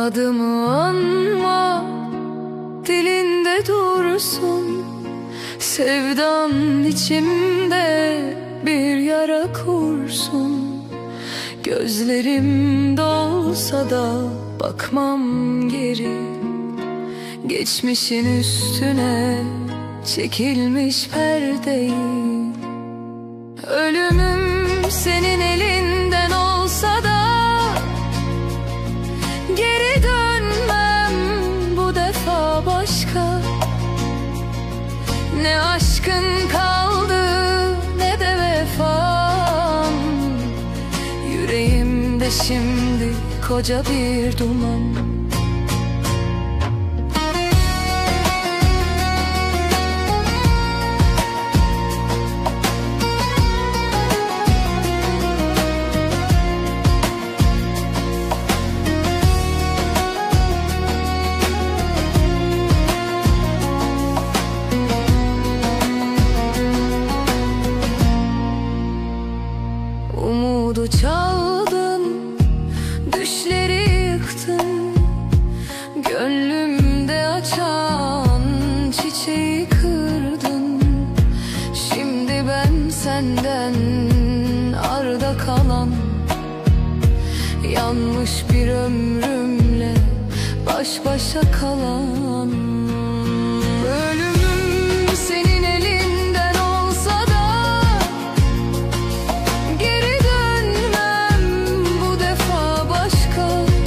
Adımı anma, dilinde dursun. Sevdan içimde bir yara kursun. Gözlerim dolsa da bakmam geri. Geçmişin üstüne çekilmiş perdeyi. Ölümüm senin elinden olsa da geri dönmem bu defa başka. Ne aşkın kaldı ne de vefam. Yüreğimde şimdi koca bir duman. Umudu çaldın, düşleri yıktın. Gönlümde açan çiçeği kırdın. Şimdi ben senden arda kalan, yanmış bir ömrümle baş başa kalan. Ölümüm senin elinden olsa da geri dönmem bu defa başka.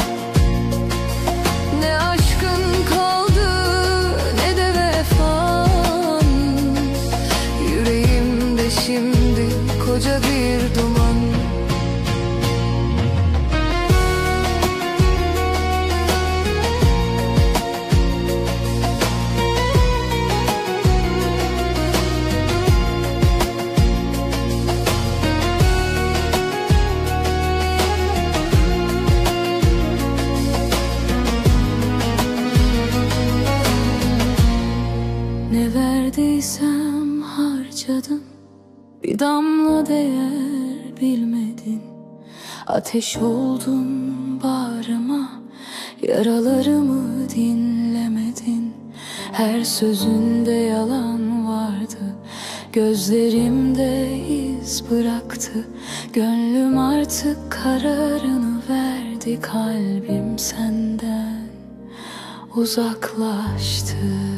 Ne aşkın kaldı ne de vefan. Yüreğimde şimdi koca bir duman. Ne verdiysem harcadım, bir damla değer bilmedin. Ateş oldun bağrıma, yaralarımı dinlemedin. Her sözünde yalan vardı, gözlerimde iz bıraktı. Gönlüm artık kararını verdi, kalbim senden uzaklaştı.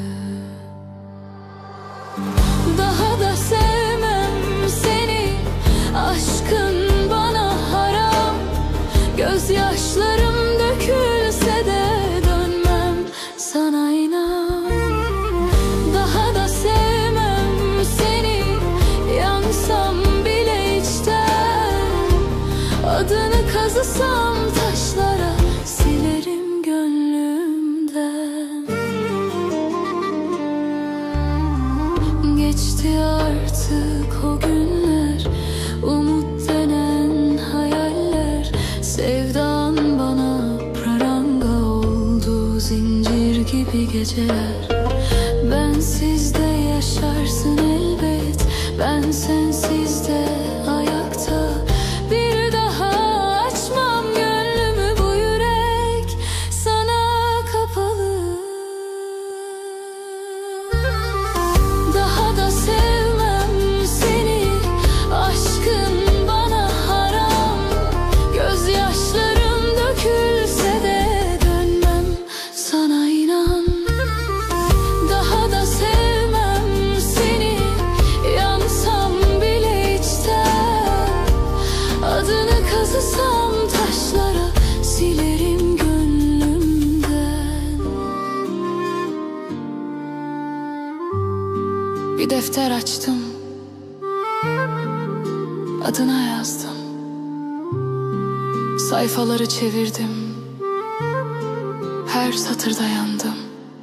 Daha da sevmem seni, aşkın bana haram. Gözyaşlarım dökülse de dönmem sana, inan. Daha da sevmem seni, yansam bile içten. Adını kazısam taşlara, silerim gönlümden. Geçti artık o günler, umut denen hayaller. Sevdan bana pranga oldu, zincir gibi geceler. Bensiz de yaşarsın elbet, ben sensiz de ayakta. Bir daha açmam gönlümü, bu yürek sana kapalı. Daha da sevmem seni, aşkın bana haram. Gözyaşlarım dökülse de dönmem sana, inan. Daha da sevmem seni, yansam bile içten. Adını kazısam taşlara, silerim gönlümden. Bir defter açtım, adına yazdım. Sayfaları çevirdim, her satırda yandım.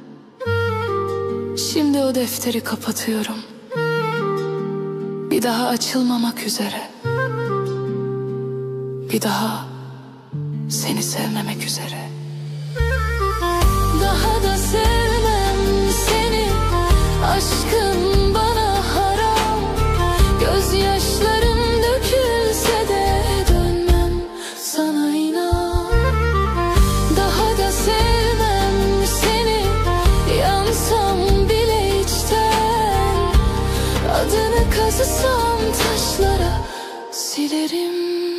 Şimdi o defteri kapatıyorum, bir daha açılmamak üzere. Bir daha seni sevmemek üzere. Daha da sevmem seni, aşkın bana haram. Gözyaşlarım dökülse de dönmem sana, inan. Daha da sevmem Atsam taşlara silerim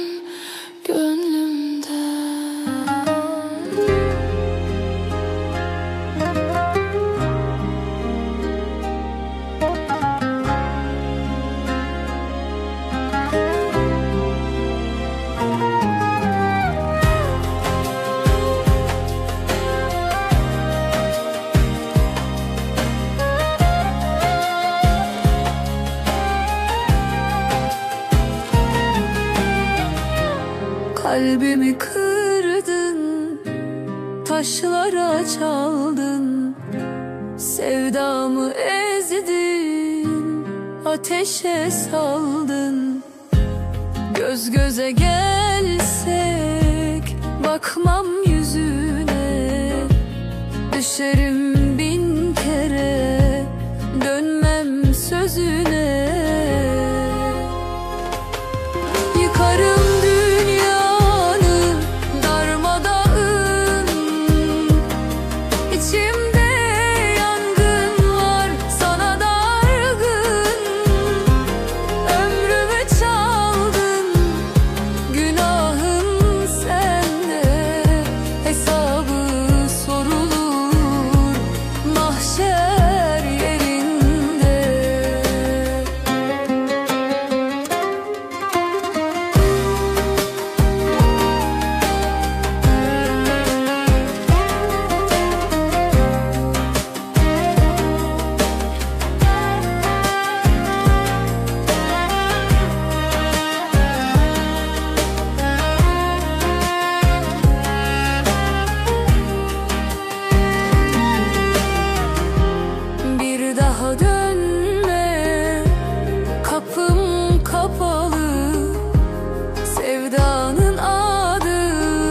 gönlümden. Kalbimi kırdın, taşlara çaldın, sevdamı ezdin, ateşe saldın. Göz göze gelsek bakmam yüzüne, düşerim bin kere, dönmem sözüne. Yıkarım dünyanı darmadağın, içimde yangın var sana dargın. Ömrümü çaldın, günahın sende, hesabı sorulur mahşer yerinde. Bir daha dönme, kapım kapalı, sevdanın adı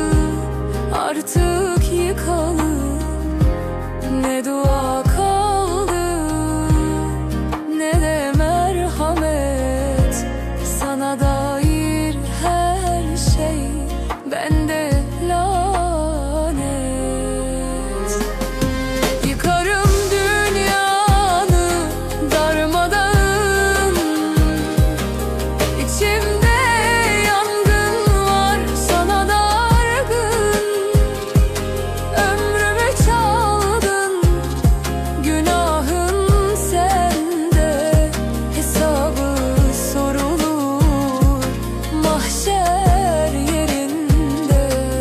artık yıkalı. Ne dua kaldı ne de merhamet, sana dair her şey bende lanet. Yıkarım dünyanı darmadağın, içimde yangın var sana dargın. Ömrümü çaldın, günahın sende, hesabı sorulur mahşer yerinde.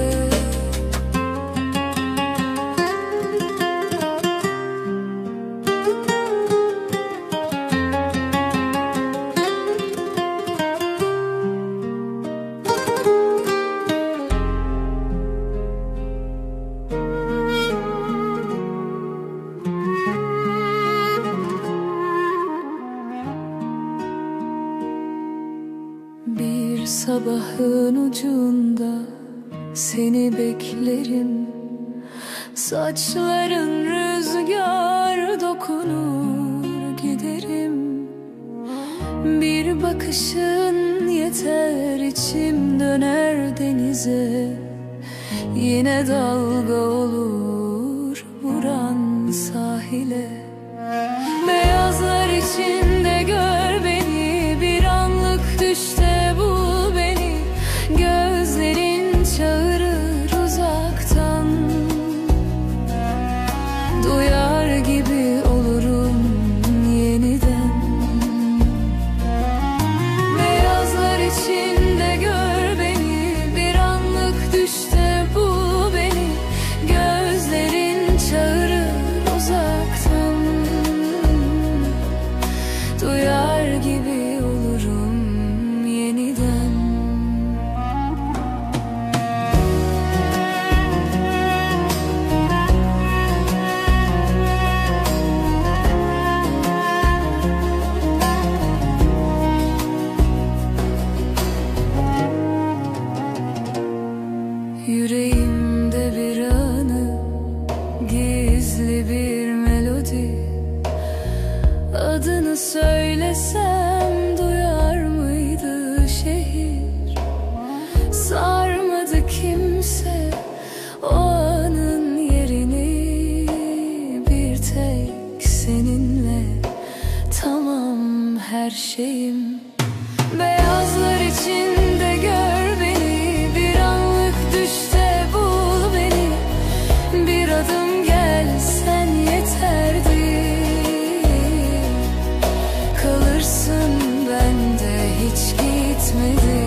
Bir sabahın ucunda seni beklerim, saçların rüzgar dokunur giderim. Bir bakışın yeter, içim döner denize, yine dalga olur vuran sahile. Beyazlar içinde gör beni, bir anlık düşte bul beni. Gözlerin çağırır uzaktan, duyar gibi olurum yeniden. Beyazlar içinde gör beni, bir anlık düşte bul beni. Gözlerin çağırır uzaktan, duyar gibi olurum yeniden. Yüreğimde bir anı, gizli bir melodi. Adını söylesem duyar mıydı şehir? Sarmadı kimse o anın yerini, bir tek seninle tamam her her şeyim. Beyazlar içinde gör beni, bir anlık düşte bul beni. Bir adım gelsen yeterdi, kalırsın bende hiç gitmedi.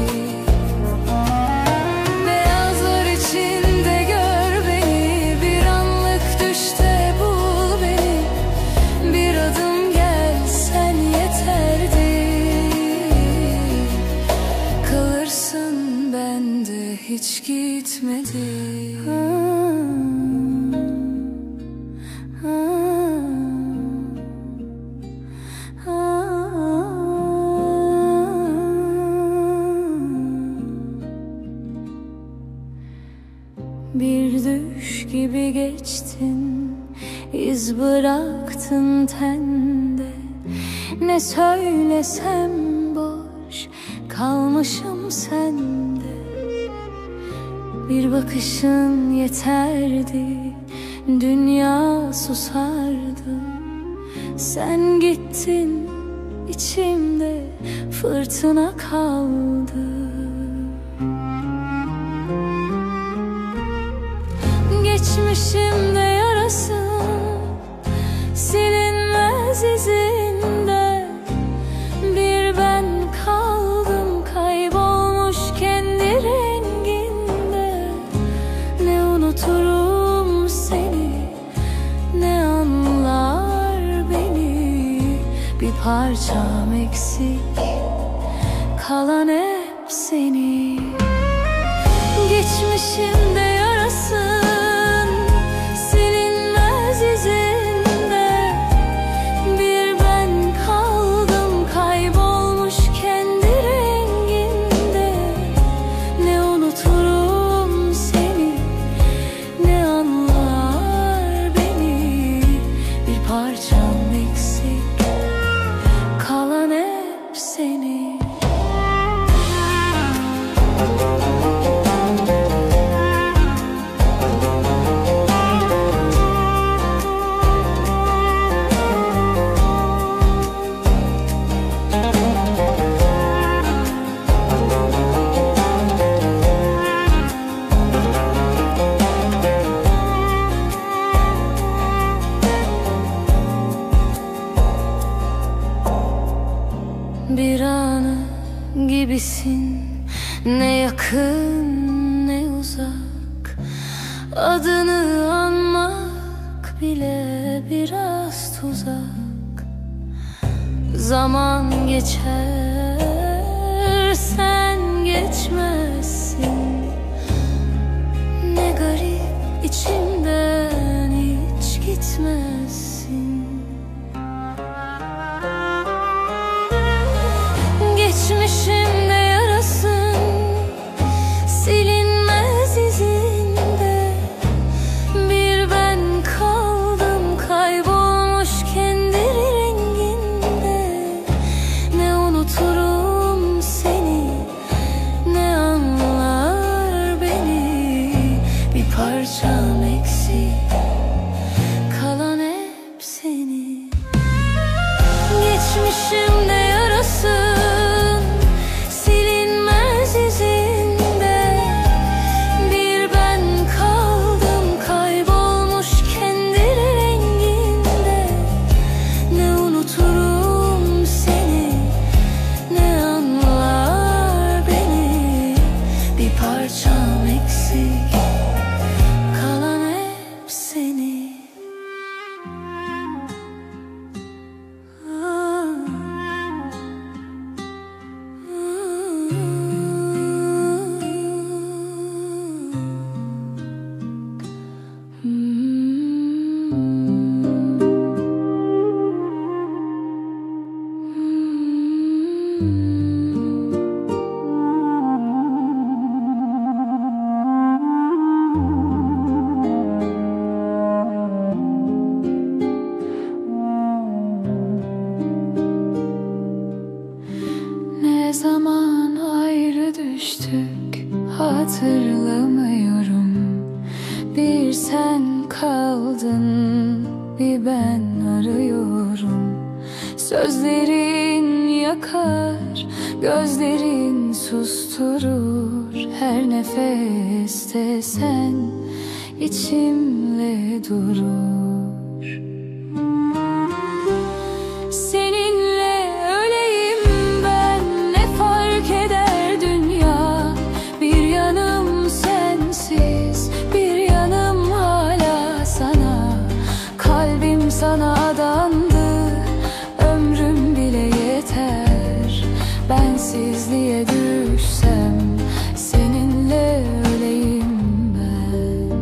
Beyazlar içinde gör beni, bir anlık düşte bul beni. Bir adım gelsen yeterdi, kalırsın bende hiç gitmedi. Bir düş gibi geçtin, iz bıraktın tende. Ne söylesem boş, kalmışım sende. Bir bakışın yeterdi, dünya susardı. Sen gittin, içimde fırtına kaldı. Geçmişimde yarası, silinmez izinde. Bir ben kaldım, kaybolmuş kendi renginde. Ne unuturum seni, ne anlar beni. Bir parçam eksik, kalan hep seni. Geçmişimde yarasın, silinmez izinde. Bir ben kaldım, kaybolmuş kendi renginde. Ne unuturum seni, ne anlar beni. Bir parçam eksik, kalan hep seni. Bir anı gibisin, ne yakın ne uzak. Adını anmak bile biraz tuzak. Zaman geçer, sen geçmezsin. Ne garip, içimden hiç gitmezsin. Geçmişimde yarasın, silinmez izinde. Bir ben kaldım, kaybolmuş kendi renginde. Ne unuturum seni, ne anlar beni. Bir parçam eksik, kalan hep seni. Geçmişimde yarasın, silinmez izinde. Bir ben kaldım, kaybolmuş kendi renginde. Ne unuturum seni, ne anlar beni. Bir parçam eksik, kalan hep seni. Ne zaman ayrı düştük hatırlamıyorum. Bir sen kaldın, bir ben arıyorum. Sözlerin Gözlerin susturur her nefeste, sen içimle durur. Seninle öleyim ben, ne fark eder dünya? Bir yanım sensiz, bir yanım hala sana. Kalbim sana adandı, ömrüm bile yeter. Bensizliğe düşsem seninle öleyim ben.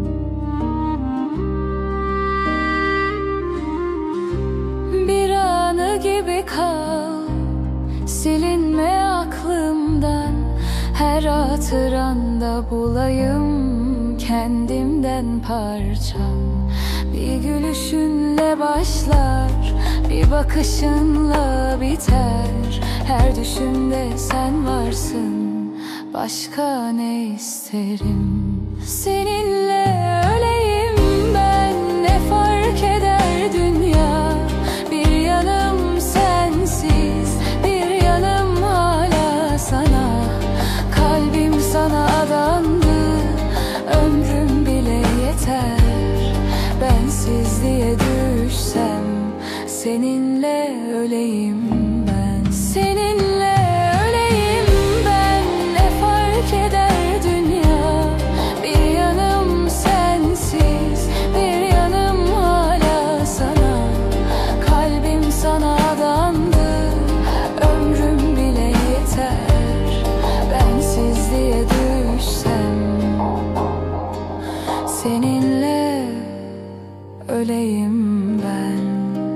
Bir anı gibi kal, silinme aklımdan. Her hatıranda bulayım kendimden parçam. Bir gülüşünle başlar, bir bakışınla biter. Her düşümde sen varsın, başka ne isterim? Seninle öleyim ben, ne fark eder dünya? Bir yanım sensiz, bir yanım hala sana. Kalbim sana adandı, ömrüm bile yeter. Bensizliğe düşsem seninle öleyim ben. Seninle öleyim ben, ne fark eder dünya? Bir yanım sensiz, bir yanım hala sana. Kalbim sana adandı, ömrüm bile yeter. Bensizliğe düşsem seninle öleyim ben.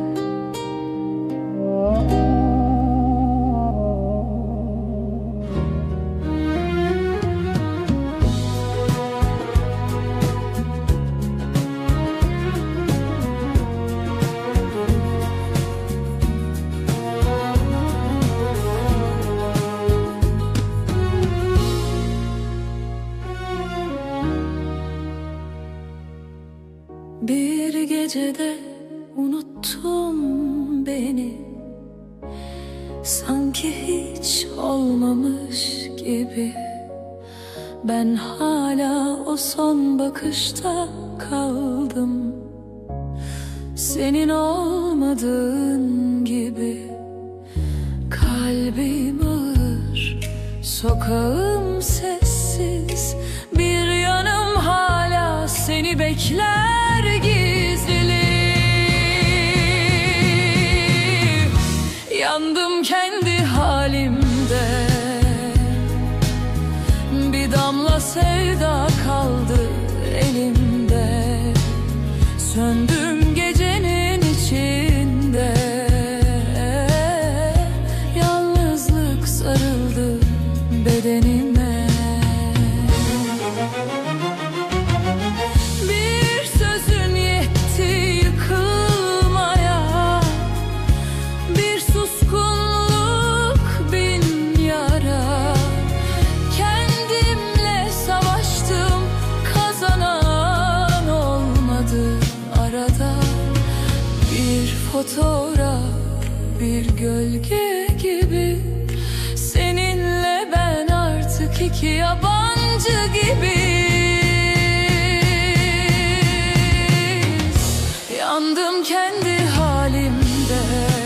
Bir gecede unuttum beni, sanki hiç olmamış gibi. Ben hala o son bakışta kaldım, senin olmadığın gibi. Kalbim ağır, sokağım sessiz. Bir yanım hala seni bekler gizli. Yandım kendi halimde, bir damla sevda kaldı elimde. Söndüm gecenin içinde, yalnızlık sarıldı bedenime. Fotoğraf bir gölge gibi, seninle ben artık iki yabancı gibiyiz. Yandım kendi halimde,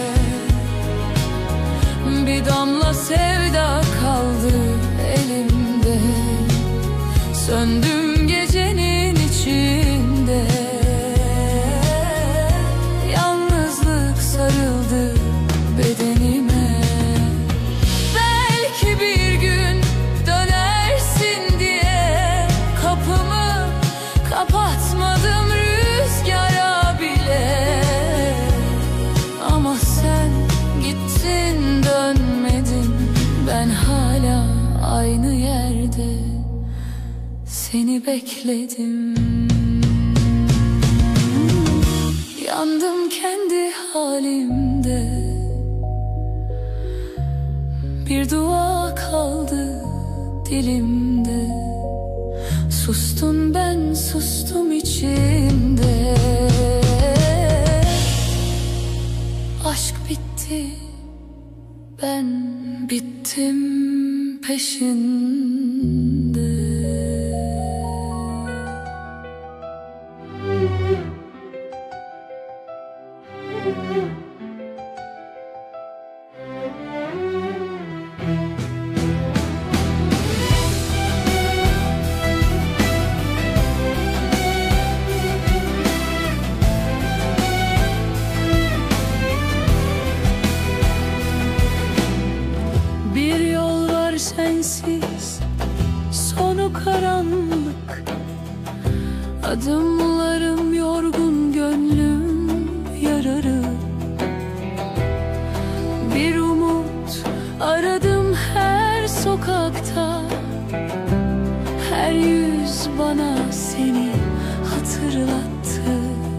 bir damla sevda kaldı elimde. Söndüm gecenin içinde, sarıldı bedenime. Belki bir gün dönersin diye kapımı kapatmadım rüzgara bile. Ama sen gittin dönmedin, ben hala aynı yerde seni bekledim. Yandım kendi halimde, bir dua kaldı dilimde. Sustun ben sustum içimde. Aşk bitti, ben bittim peşinde. Bir yol var sensiz, sonu karanlık. Adımlarım yorgun, gönlüm yararı. Bir umut aradım her sokakta. Her yüz bana seni hatırlattı.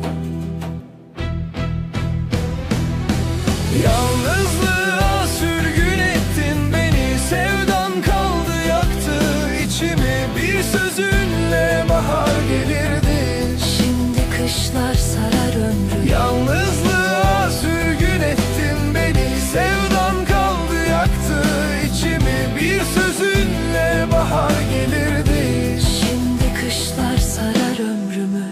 Yalnızlığa sürgün ettin beni, sevdan kaldı yaktı içimi. Bir sözünle bahar gelirdi, Şimdi kışlar sarar ömrü. yalnızlığa sürgün ettin beni, sevdan kaldı yaktı içimi. Bir sözünle bahar gelirdi. Şimdi kışlar sarar ömrümü.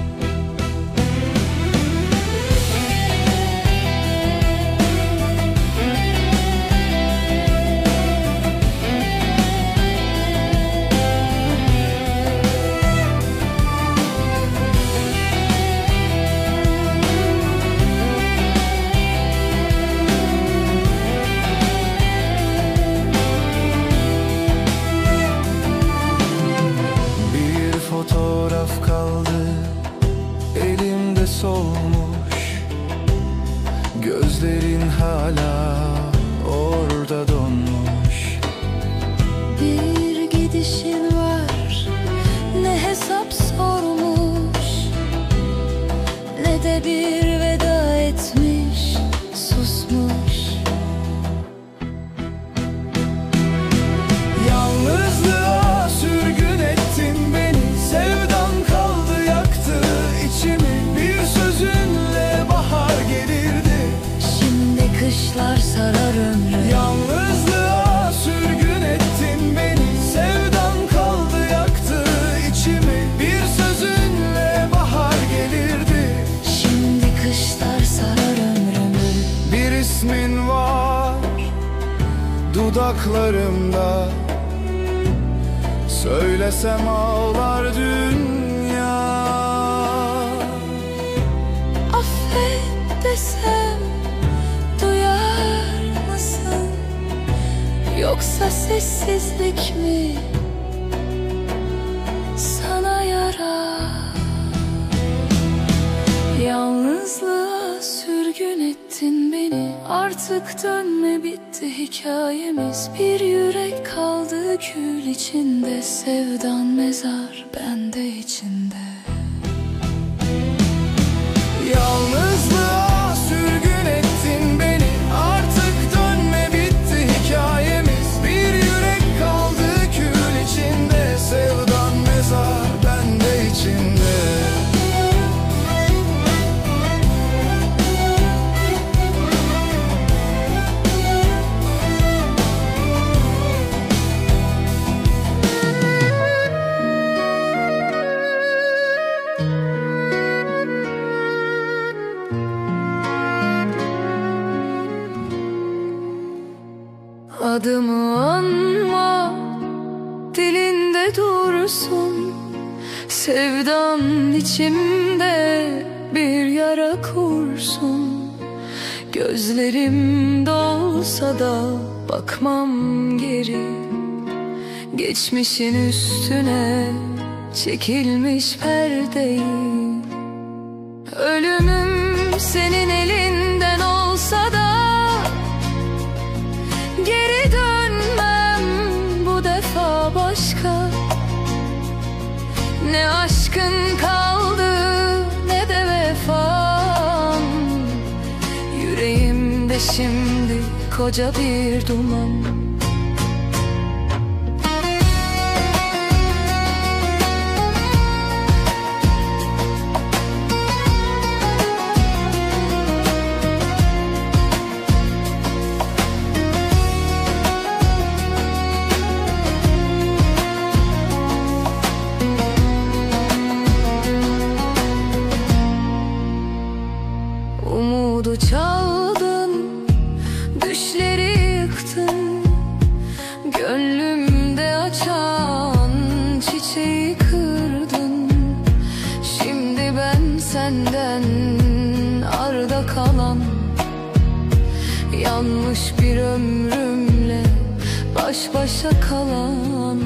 Bir fotoğraf kaldı elimde solmuş, gözlerin hala orada donmuş. Bir gidişin var, ne hesap sormuş, ne de bir veda etmiş, susmuş. Yalnızlığa sürgün ettin beni, sevdan kaldı yaktı içimi. Bir sözünle bahar gelirdi. Şimdi kışlar sarar ömrü. Yalnızlığa sürgün ettin beni, sevdan kaldı yaktı içimi. Bir sözünle bahar gelirdi. Şimdi kışlar sarar ömrümü. Bir ismin var dudaklarımda, söylesem ağlar dünya. Affet desem duyar mısın? Yoksa sessizlik mi sana yarar? Yalnızlığa sürgün ettin beni. Artık dönme, bitti hikayemiz. Bir yürek kaldı kül içinde. Sevdan mezar, bende içinde. Yalnızlığa sürgün ettin beni, artık dönme, bitti hikayemiz. Bir yürek kaldı kül içinde, sevdan mezar bende içinde. Adımı anma, dilinde dursun. Sevdan içimde bir yara kursun. Gözlerim dolsa da bakmam geri. Geçmişin üstüne çekilmiş perdeyi. Ölümüm senin elinden olsa da geri dönmem bu defa başka. Ne aşkın kaldı ne de vefan. Yüreğimde şimdi koca bir duman. Umudu çaldın, düşleri yıktın, gönlümde açan çiçeği kırdın. Şimdi ben senden arda kalan, yanmış bir ömrümle baş başa kalan.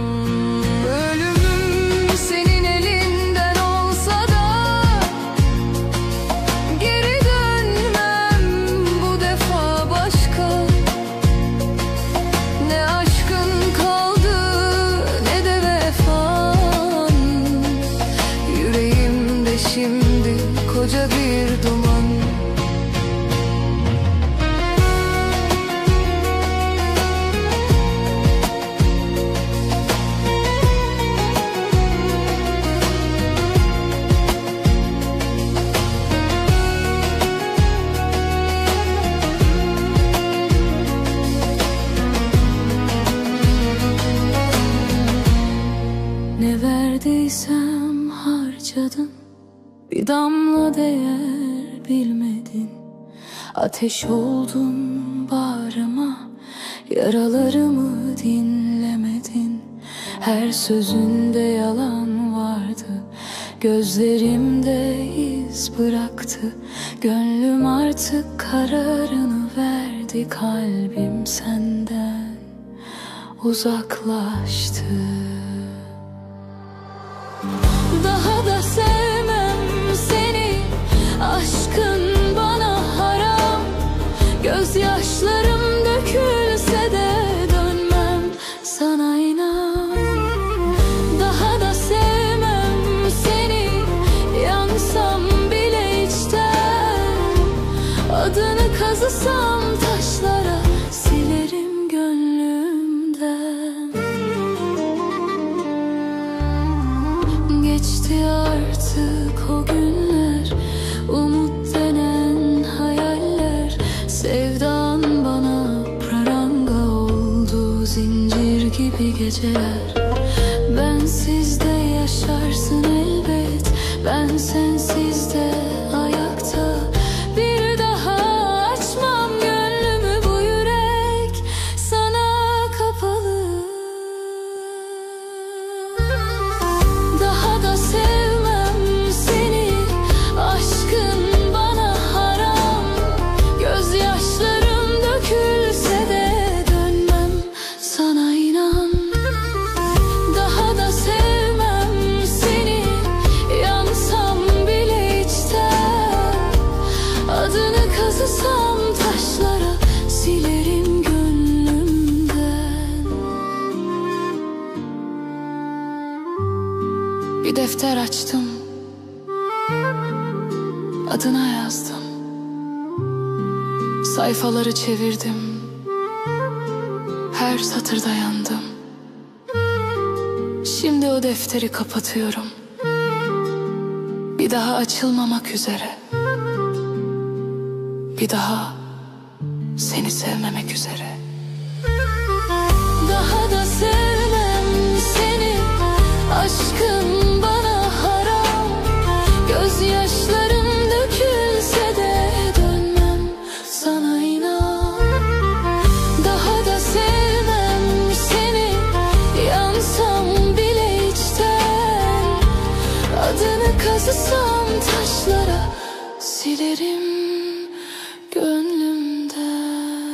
Ölümüm senin elinden olsa da geri dönmem bu defa başka. Ne aşkın kaldı ne de vefan, yüreğimde şimdi koca bir duman. Ne verdiysem harcadın, bir damla değer bilmedin. Ateş oldun bağrıma, yaralarımı dinlemedin. Her sözünde yalan vardı, gözlerimde iz bıraktı. Gönlüm artık kararını verdi, kalbim senden uzaklaştı. Daha da sevmem seni, aşkın bana haram. Gözyaşlarım dökülse de dönmem sana, inan. Daha da sevmem seni, yansam bile içten. Adını kazısam taşlara, silerim gönlümden. Geçti artık o günler, umut denen hayaller. Sevdan bana praranga oldu, zincir gibi geceler. Bensiz de yaşarsın elbet, ben sensiz de ayakta. Bir daha açmam gönlümü, bu yürek sana kapalı. Daha da sevmem seni, aşkın bana haram. Gözyaşlarım dökülse de dönmem sana, inan. Daha da sevmem seni, yansam bile içten. Adını kazısam taşlara, silerim gönlümden. Bir defter açtım, adına yazdım. Sayfaları çevirdim, her satırda yandım. Şimdi o defteri kapatıyorum, bir daha açılmamak üzere. Bir daha seni sevmemek üzere. Daha da sevmem seni, aşkın bana haram. Gözyaşlarım dökülse de dönmem sana, inan. Daha da sevmem seni, yansam bile içten. Adını kazısam taşlara, silerim gönlümden.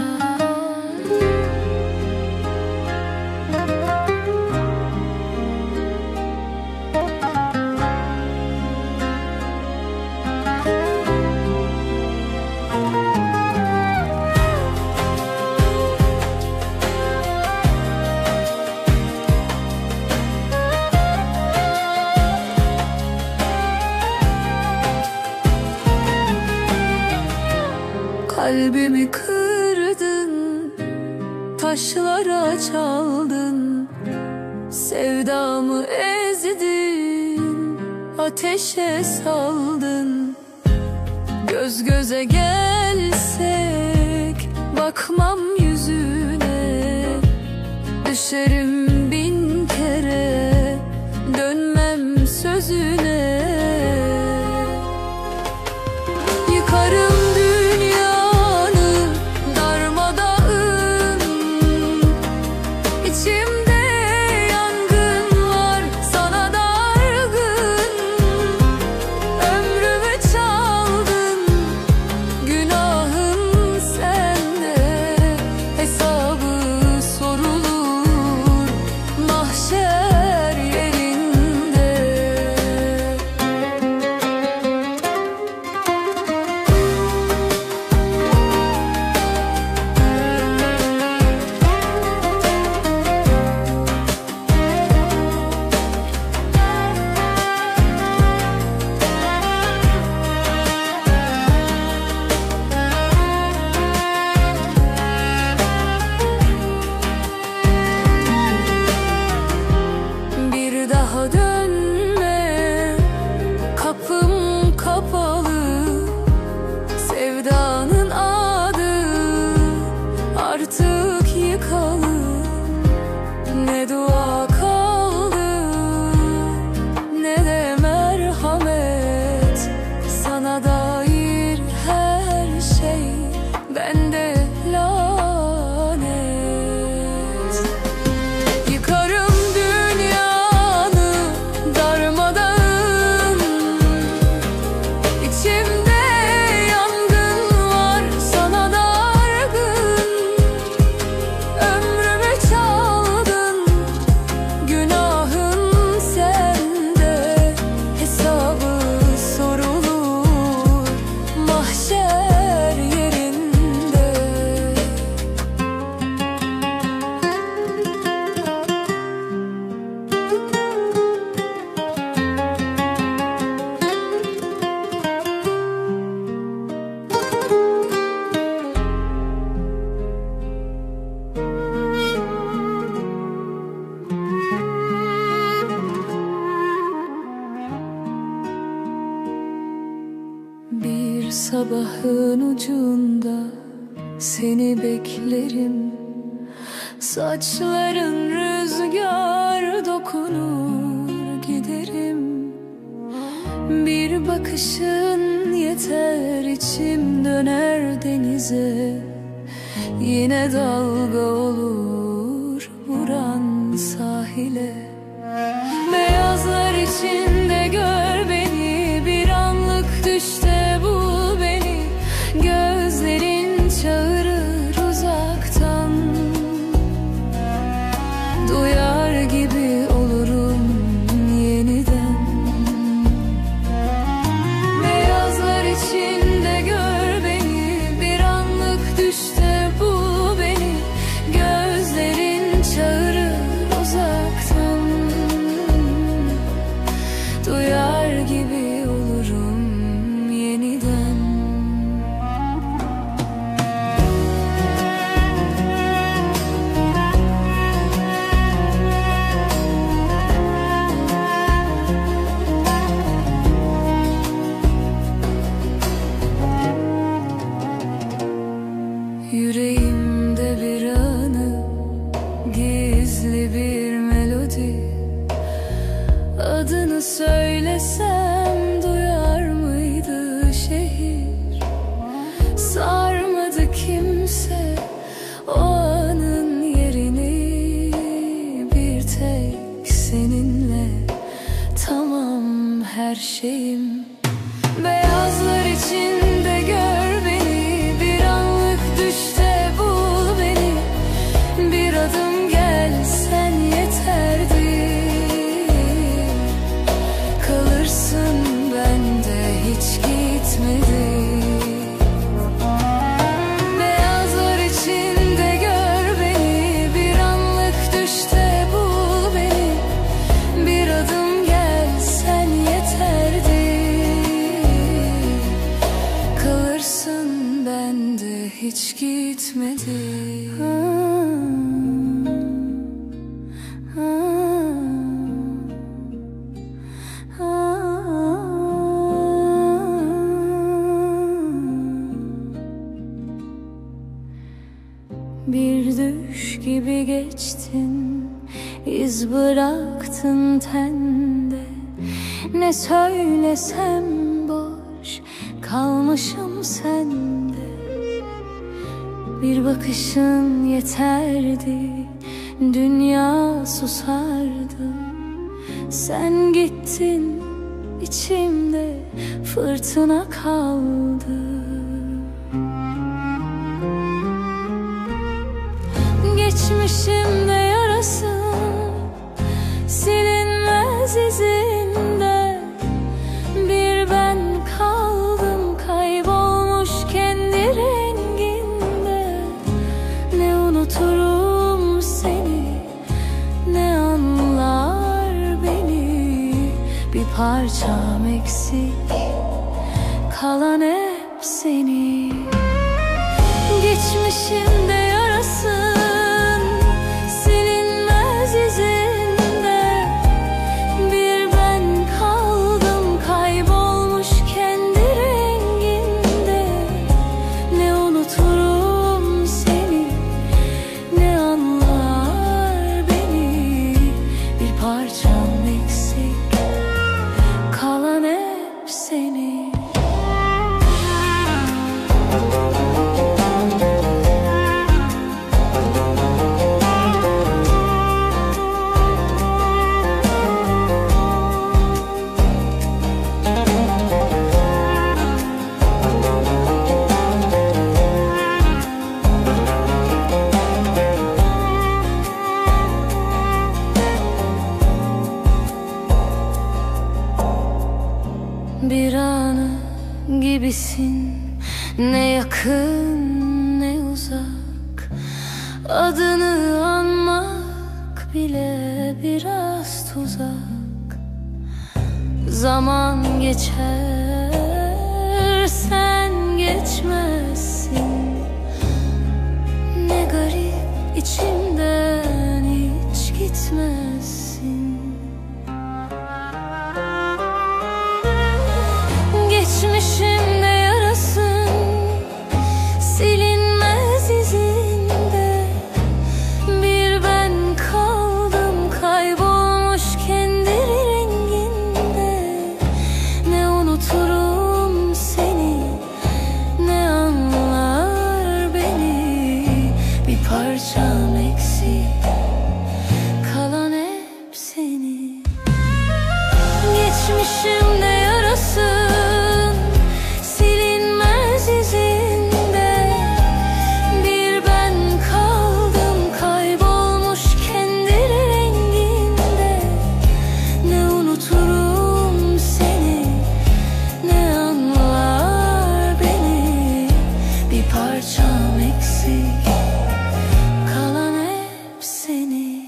Kalbimi kırdın, taşlara çaldın. Sevdamı ezdin, ateşe saldın. Göz göze gelsek bakmam yüzüne. Düşerim bin kere, dönmem sözüne. Yıkarım sabahın ucunda seni beklerim. Saçların rüzgar dokunur giderim. Bir bakışın yeter, içim döner denize. Yine dalga olur vuran sahile. Beyazlar içinde gör beni, bir anlık düşte bul beni. Gözlerin çağırır uzaktan, duyar gibi olurum yeniden. Beyazlar içinde gör beni, bir anlık düşte bul beni. Gözlerin çağırır uzaktan, duyar gibi olurum yeniden. Yüreğimde bir anı, gizli bir melodi. Adını söylesem duyar mıydı şehir? Sarmadı kimse o anın yerini. Bir tek seninle tamam her şeyim. Beyazlar içinde gör beni, bir anlık düşte bul beni. Bir adım gelsen yeterdi, kalırsın bende hiç gitmedi. Beyazlar içinde gör beni, bir anlık düşte bul beni. Bir adım gelsen yeterdi, kalırsın bende hiç gitmedi. Bir düş gibi geçtin, iz bıraktın tende. Ne söylesem boş, kalmışım sende. Bir bakışın yeterdi, dünya susardı. Sen gittin, içimde fırtına kaldı. Geçmişimde yarasın, silinmez izinde. Bir ben kaldım, kaybolmuş kendi renginde. Ne unuturum seni, ne anlar beni. Bir parçam eksik, kalan hep seni. Geçmişimde yarasın, silinmez izinde. Bir ben kaldım, kaybolmuş kendi renginde. Ne unuturum seni, ne anlar beni. Bir parçam eksik, kalan hep seni. Bir anı gibisin, ne yakın ne uzak. Adını anmak bile biraz tuzak. Zaman geçer, sen geçmezsin. Ne garip, içimden hiç gitmezsin. Geçmişimde yarasın, eksik, kalan hep senin. Geçmişimde yarasın, silinmez izinde. Bir ben kaldım, kaybolmuş kendi renginde. Ne unuturum seni, ne anlar beni. Bir parçam eksik, kalan hep senin.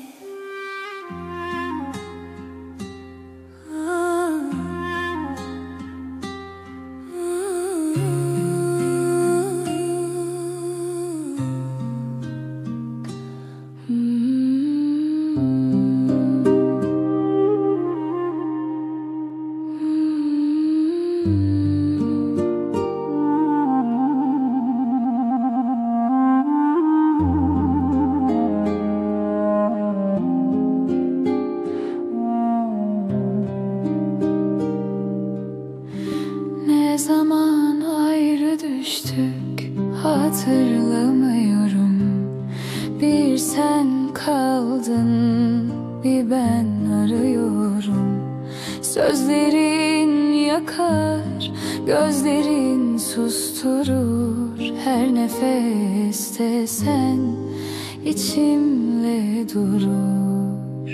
Ne zaman ayrı düştük hatırlamıyorum. Bir sen kaldın, bir ben arıyorum. Sözlerin yakar, gözlerin susturur. Her nefeste sen içimle durur.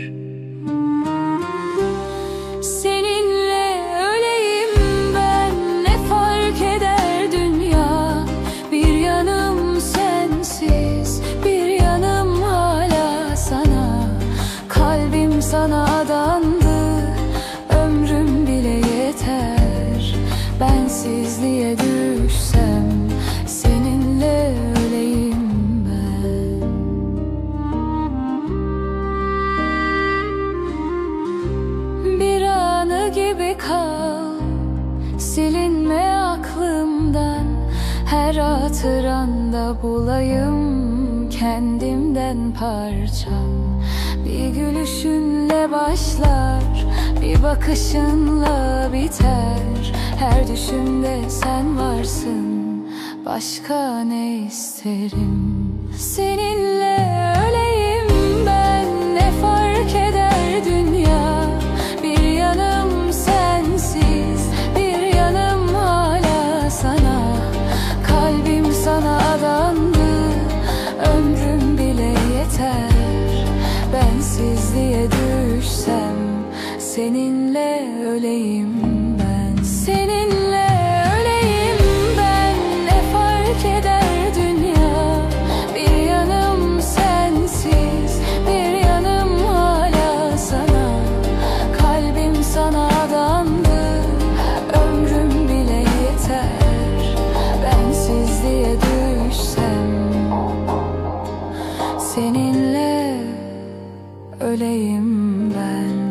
Seninle öleyim ben, ne fark eder dünya. Bir yanım sensiz, bir yanım hala sana. Kalbim sana adandı, ömrüm bile yeter. Bensizliğe düşsem, seninle öleyim ben. Bir anı gibi kal, silinme aklımdan. Her hatıranda bulayım kendimden parçam. Bir gülüşünle başlar, bir bakışınla biter. Her düşümde sen varsın, başka ne isterim. Seninle öleyim ben, ne fark eder dünya. Bir yanım sensiz, bir yanım hala sana. Kalbim sana adandı, ömrüm bile yeter. Bensizliğe düşsem, seninle öleyim ben. Seninle öleyim ben, ne fark eder dünya. Bir yanım sensiz, bir yanım hala sana. Kalbim sana adandı, ömrüm bile yeter. Bensizliğe düşsem, seninle öleyim ben.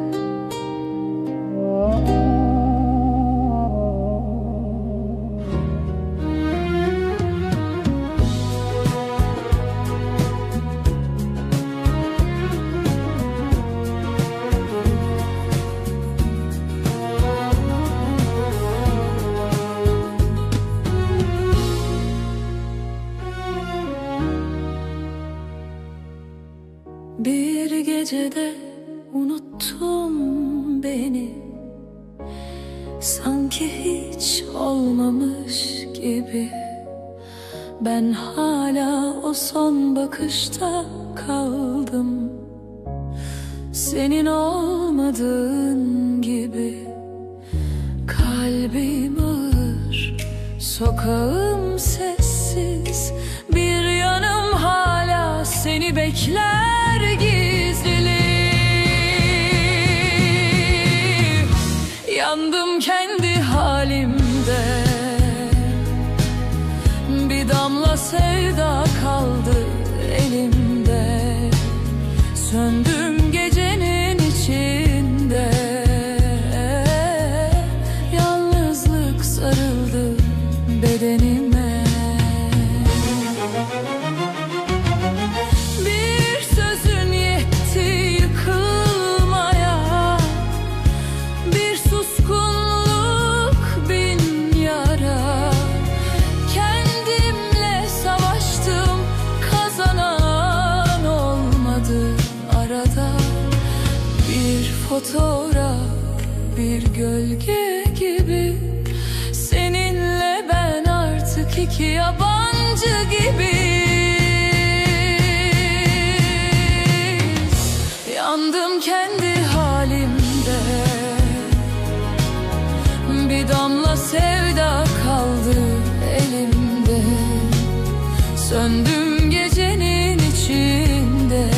Bir gecede unuttun beni, sanki hiç olmamış gibi. Ben hala o son bakışta kaldım, senin olmadığın gibi. Kalbim ağır, sokağım sessiz. Bir yanım hala seni bekler gizli. Yandım kendi halimde, bir damla sevda kaldı elimde. Söndüm gecenin içinde, yalnızlık sarıldı bedenime. Bir sözün yetti yıkılmaya, bir suskunluk bin yara. Kendimle savaştım, kazanan olmadı. bir gölge gibi. Seninle ben artık iki yabancı gibi. Yandım kendi halimde, bir damla sevda kaldı elimde. Söndüm gecenin içinde,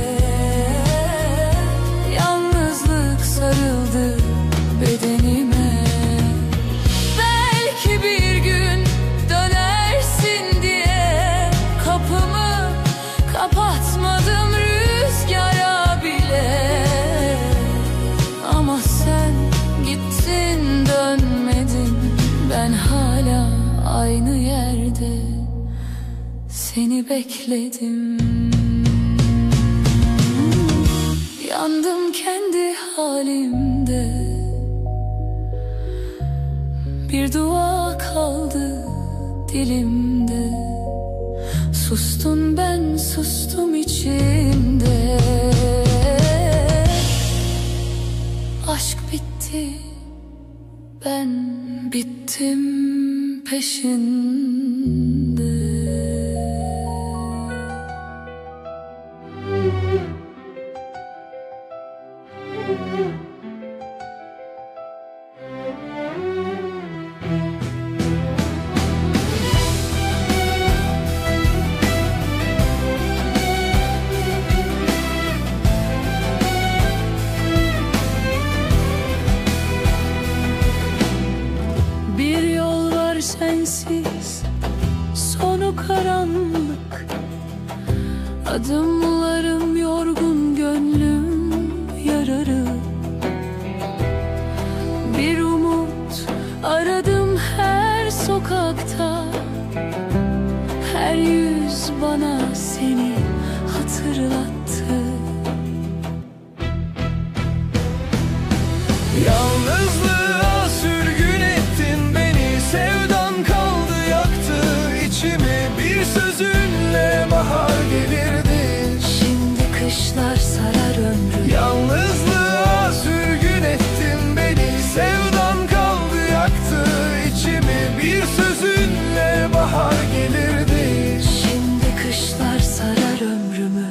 yalnızlık sarıldı bedenime. Belki bir gün dönersin diye kapımı kapatmadım rüzgara bile. Ama sen gittin dönmedin, ben hala aynı yerde seni bekledim. Yandım kendi halimde, bir dua kaldı dilimde. Sustun, ben sustum içimde. Aşk bitti, ben bittim peşinde. Bir yol var sensiz, sonu karanlık. Adımlarım yorgun, gönlüm yararı. Bir umut aradım her sokakta. Her yüz bana seni hatırlattı. Yalnızlığa sürgün ettin beni, sevdan kaldı yaktı içimi. Bir sözünle bahar gelirdi, Şimdi kışlar sarar ömrümü. yalnızlığa sürgün ettin beni, sevdan kaldı yaktı içimi. Bir sözünle bahar gelirdi. Şimdi kışlar sarar ömrümü.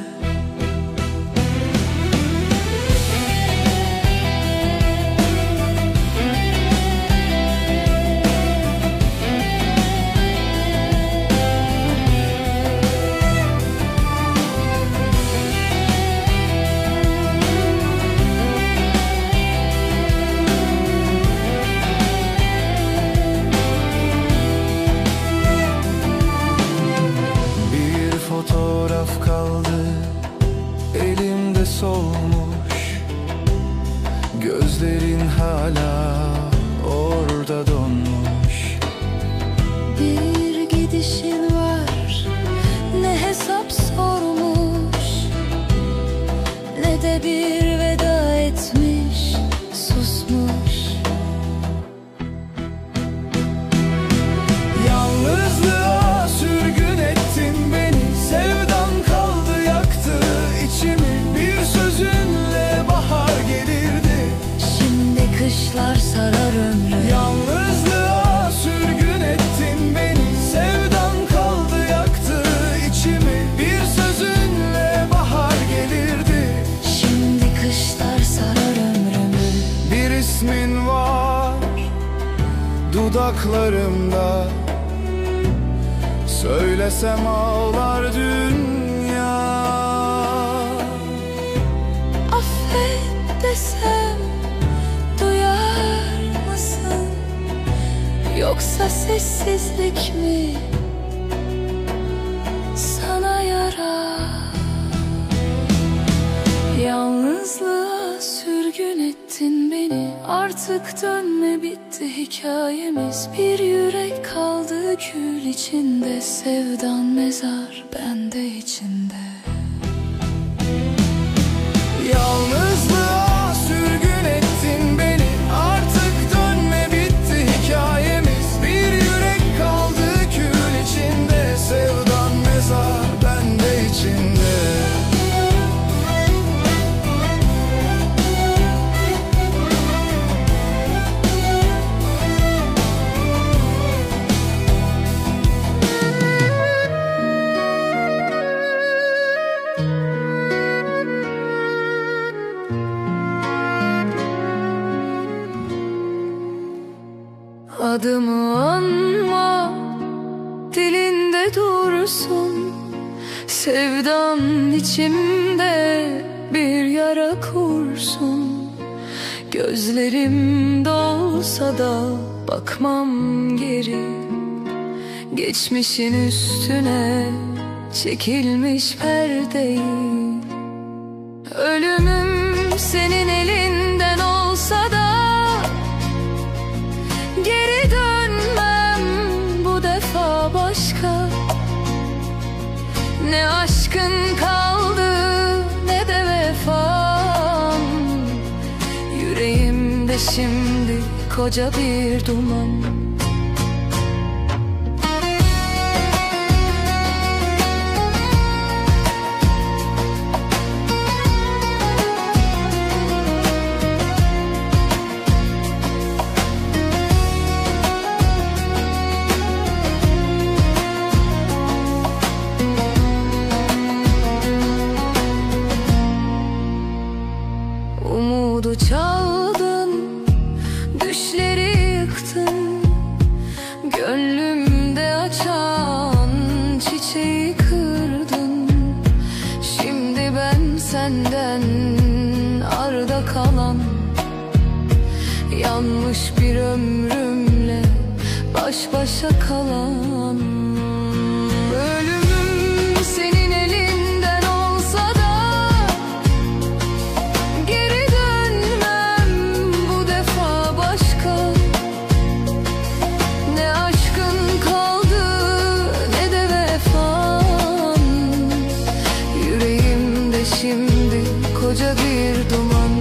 Bir fotoğraf kaldı elimde solmuş, gözlerin hala orada donmuş. Bir gidişin var, ne hesap sormuş, ne de bir veda etmiş, susmuş. Yalnızlığa sürgün ettin beni, sevdan kaldı yaktı içimi. Bir sözünle bahar gelirdi, Şimdi kışlar sarar ömrümü. yalnızlığa sürgün ettin beni, sevdan kaldı yaktı içimi. Bir sözünle bahar gelirdi. Şimdi kışlar sarar ömrümü. Bir ismin var dudaklarımda, söylesem ağlar dünya. Affet desem duyar mısın? Yoksa sessizlik mi sana yarar? Yalnızlığa sürgün ettin beni, artık dönme, bitti hikayemiz. Bir yürek kaldı kül içinde, sevdan mezar bende içinde. Yalnızlığa sürgün ettin beni, artık dönme, bitti hikayemiz. Bir yürek kaldı kül içinde, sevdan mezar bende içinde. Adımı anma, dilinde dursun. Sevdan içimde bir yara kursun. Gözlerim dolsa da bakmam geri. Geçmişin üstüne çekilmiş perdeyi. Ölümüm senin elinden olsa da geri dönmem bu defa başka. Ne aşkın kaldı ne de vefam. Yüreğimde şimdi koca bir duman. Umudu çaldın, düşleri yıktın. Gönlümde açan çiçeği kırdın. Şimdi ben senden arda kalan, yanmış bir ömrümle baş başa kalan. Ölümüm senin elinden olsa da geri dönmem bu defa başka. Ne aşkın kaldı ne de vefan. Yüreğimde şimdi koca bir duman.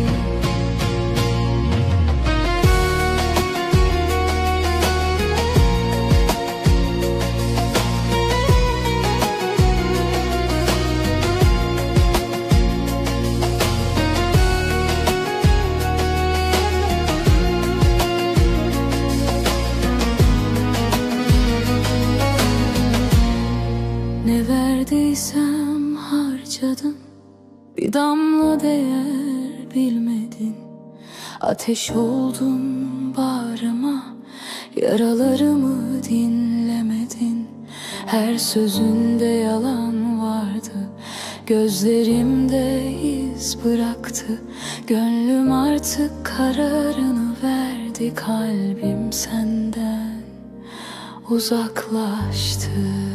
Ne verdiysem harcadın, bir damla değer bilmedin. Ateş oldun bağrıma, yaralarımı dinlemedin. Her sözünde yalan vardı, gözlerimde iz bıraktı. Gönlüm artık kararını verdi, kalbim senden uzaklaştı.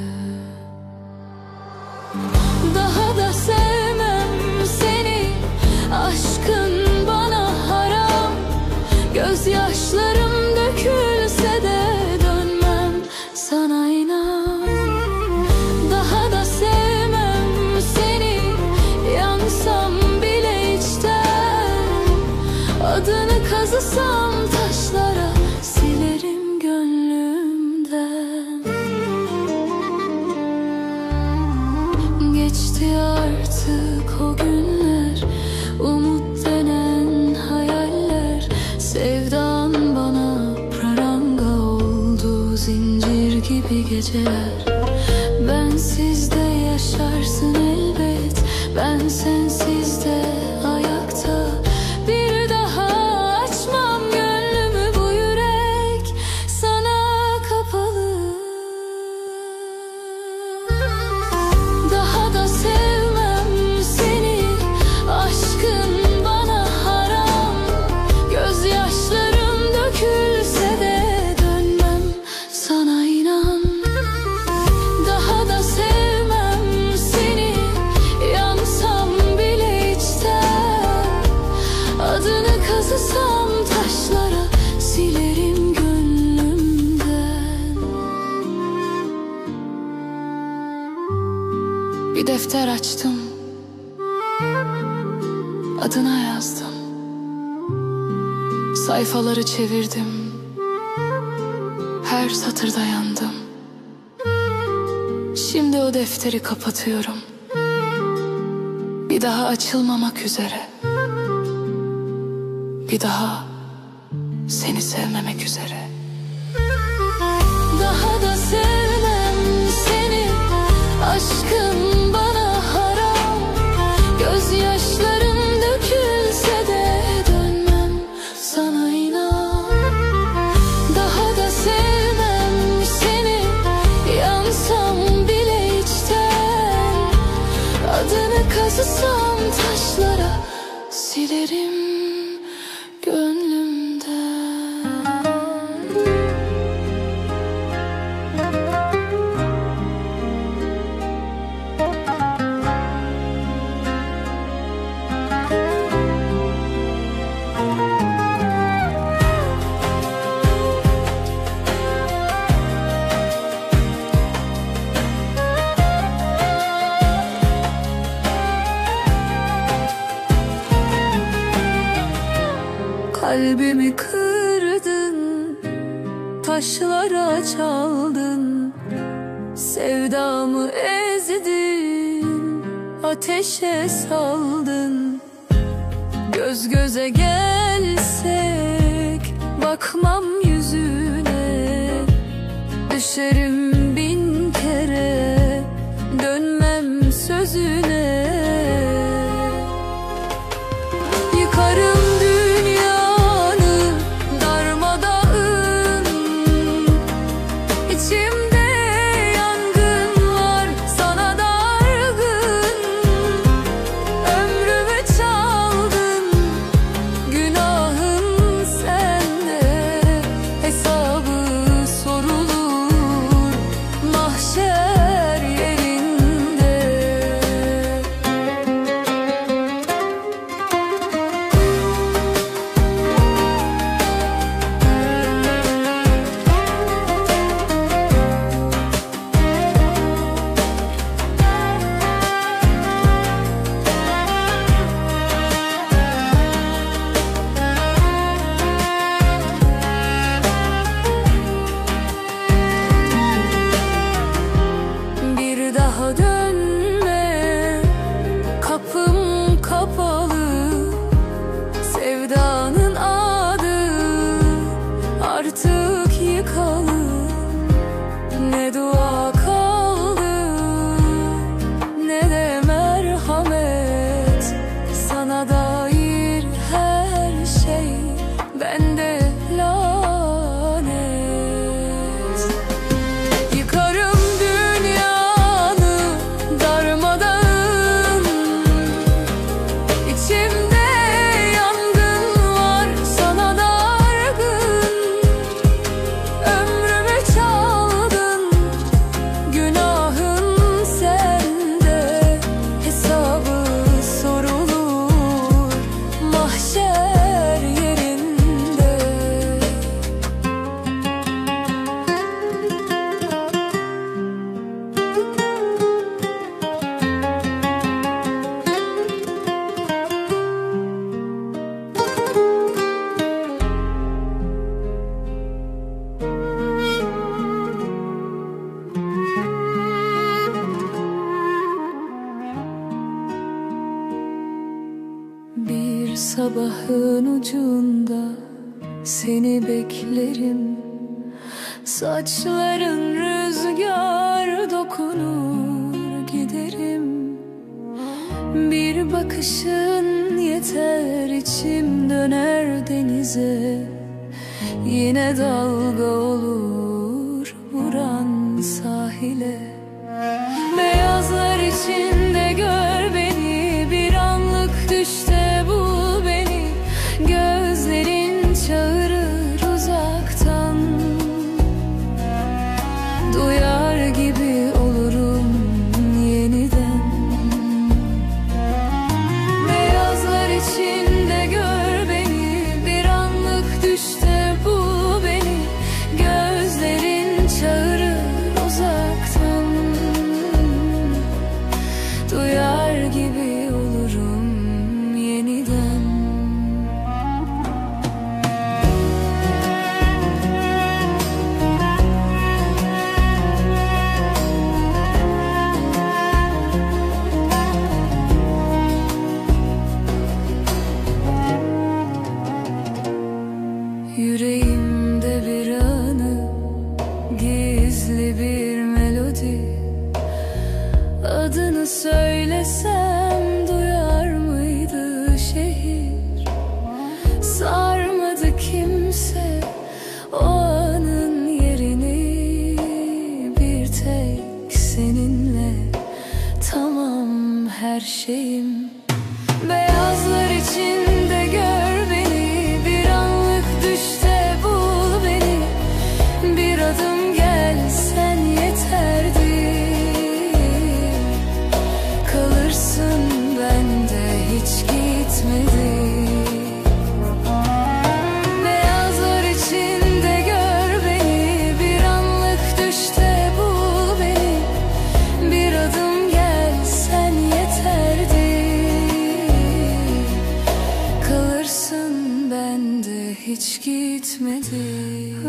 Daha da sevmem seni, aşkın bana haram. Gözyaşlarım dökülse de dönmem sana, inan. Daha da sevmem seni, yansam bile içten. Adını kazısam taşlara, silerim gönlümden. Geçti artık o günler, umut denen hayaller. Sevdan bana pranga oldu, zincir gibi geceler. Bensiz de yaşarsın elbet, ben sensiz de ayakta. Bir daha açmam gönlümü, bu yürek sana kapalı. Daha da sevmem seni, aşkın bana haram. Gözyaşlarım dökülse de dönmem sana, inan. Daha da sevmem seni, yansam bile içten. Adını kazısam taşlara, silerim gönlümden. Bir defter açtım, adına yazdım. Sayfaları çevirdim, her satırda yandım. Şimdi o defteri kapatıyorum, bir daha açılmamak üzere. Bir daha seni sevmemek üzere. Daha da sevmem seni, aşkın bana haram. Gözyaşlarım dökülse de dönmem sana, inan. Daha da sevmem taşlara silerim gönlümden. Kalbimi kırdın, taşlara çaldın, sevdamı ezdin, ateşe saldın. Göz göze gelsek bakmam yüzüne, düşerim bin kere, dönmem sözüne. Yıkarım dönme, kapım kapalı, sevdanın adı artık yıkalı. Ne dua kaldı ne de merhamet, sana dair her şey bende lanet. Yıkarım bir sabahın ucunda seni beklerim. Saçların rüzgar dokunur giderim. Bir bakışın yeter, içim döner denize. Yine dalga olur vuran sahile. Beyazlar içinde gör beni, bir anlık düşte bul beni. Gözlerin çağırır uzaktan, duyar gibi olurum yeniden. Beyazlar içinde gör beni, bir anlık düşte bul beni. Gözlerin çağırır uzaktan, duyar gibi olurum yeniden. Yüreğimde bir anı, gizli bir melodi. Adını söylesem duyar mıydı şehir? Sarmadı kimse o anın yerini. Bir tek seninle tamam her şeyim. içinde gör beni, bir anlık düşte bul beni. Bir adım gelsen yeterdi, kalırsın bende hiç gitmedi. Beyazlar içinde gör beni, bir anlık düşte bul beni. Bir adım gelsen yeterdi, kalırsın bende hiç gitmedi.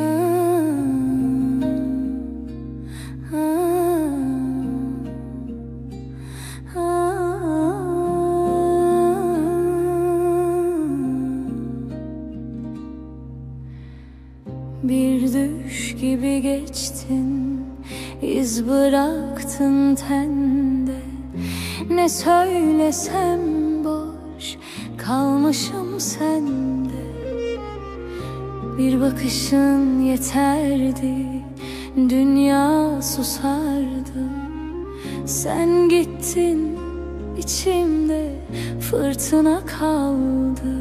Bir düş gibi geçtin, iz bıraktın tende. Ne söylesem boş, kalmışım sende. Bir bakışın yeterdi, dünya susardı. Sen gittin, içimde fırtına kaldı.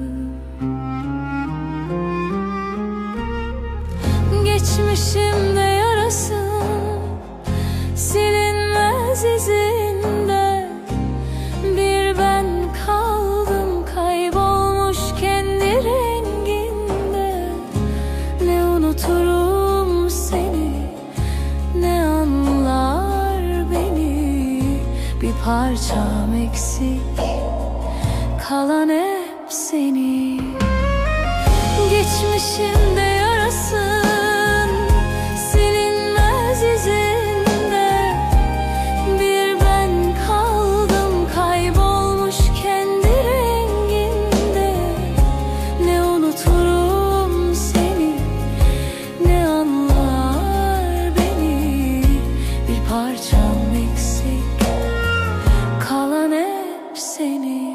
Geçmişimde yarasın, silinmez izinde. Bir ben kaldım, kaybolmuş kendi renginde. Ne unuturum seni, ne anlar beni. Bir parçam eksik, kalan hep seni. Geçmişimde yarasın, silinmez izinde. Bir ben kaldım, kaybolmuş kendi renginde. Ne unuturum seni, ne anlar beni. Bir parçam eksik, kalan hep seni.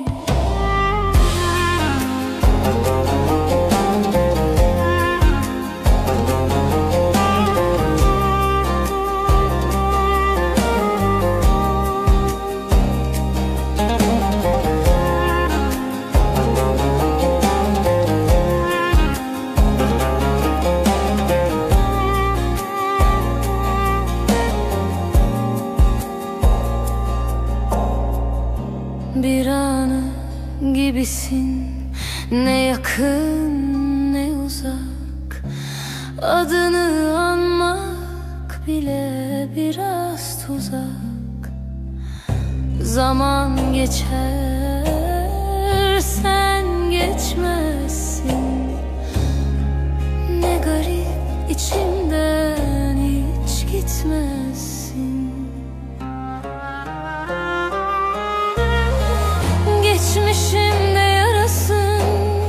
Bir anı gibisin, ne yakın ne uzak. Adını anmak bile biraz tuzak. Zaman geçer, sen geçmezsin. Ne garip, içimden hiç gitmezsin. Geçmişimde yarasın,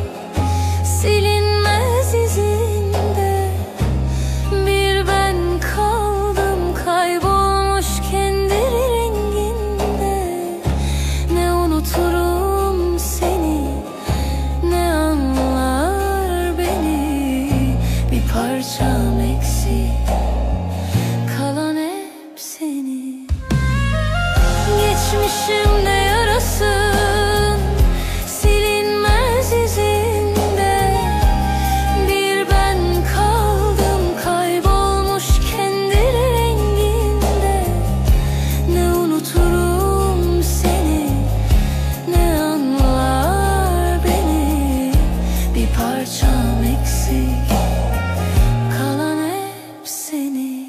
silinmez izinde. Bir ben kaldım, kaybolmuş kendi renginde. Ne unuturum seni, ne anlar beni. Bir parçam eksik, kalan hep seni. Geçmişimde yarasın, silinmez izinde. Bir ben kaldım, kaybolmuş kendi renginde. Ne unuturum seni, ne anlar beni. Bir parçam eksik, kalan hep seni.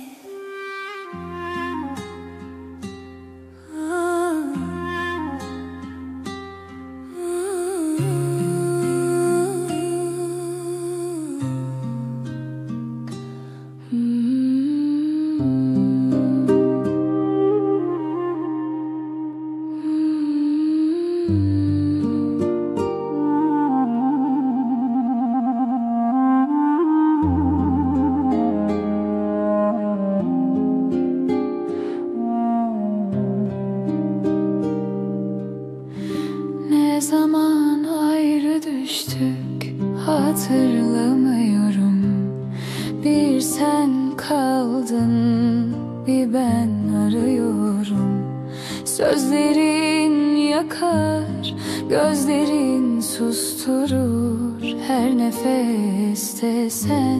Ne zaman ayrı düştük hatırlamıyorum. Bir sen kaldın, bir ben arıyorum. Sözlerin yakar, Gözlerin susturur her nefeste, sen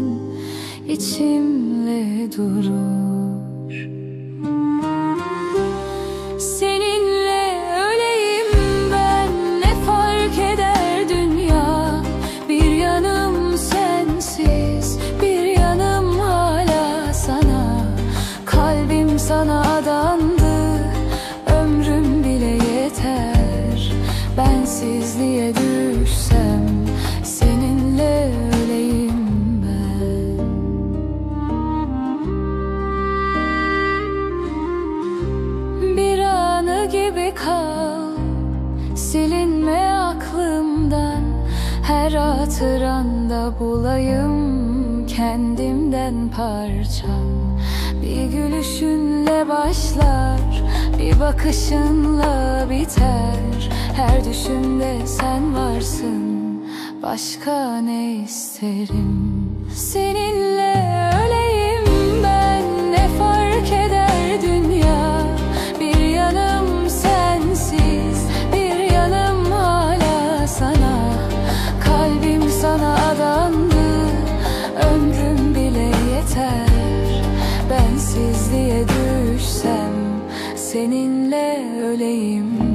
içimle durur. Seninle öleyim ben, ne fark eder dünya? Bir yanım sensiz, bir yanım hala sana. Kalbim sana adandı, ömrüm bile yeter. Bensizliğe düşsem, seninle öleyim ben. Bir anı gibi kal, silinme aklımdan. Her hatıranda bulayım kendimden parçam. Bir gülüşünle başlar, bir bakışınla biter. Her düşümde sen varsın, başka ne isterim? Seninle öleyim ben, ne fark eder dünya? Bir yanım sensiz, bir yanım hala sana. Kalbim sana adandı, ömrüm bile yeter. Bensizliğe düşsem, seninle öleyim.